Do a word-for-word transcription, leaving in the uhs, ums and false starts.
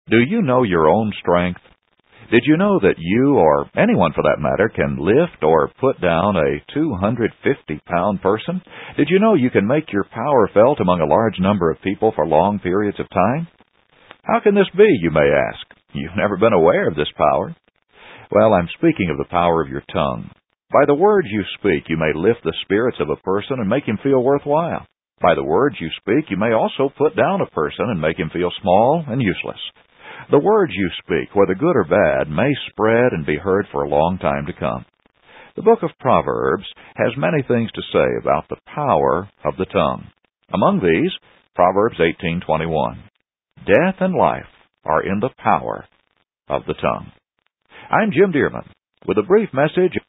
Do you know your own strength? Did you know that you, or anyone for that matter, can lift or put down a two hundred fifty pound person? Did you know you can make your power felt among a large number of people for long periods of time? How can this be, you may ask? You've never been aware of this power. Well, I'm speaking of the power of your tongue. By the words you speak, you may lift the spirits of a person and make him feel worthwhile. By the words you speak, you may also put down a person and make him feel small and useless. The words you speak, whether good or bad, may spread and be heard for a long time to come. The book of Proverbs has many things to say about the power of the tongue. Among these, Proverbs eighteen twenty-one. Death and life are in the power of the tongue. I'm Jim Dearman with a brief message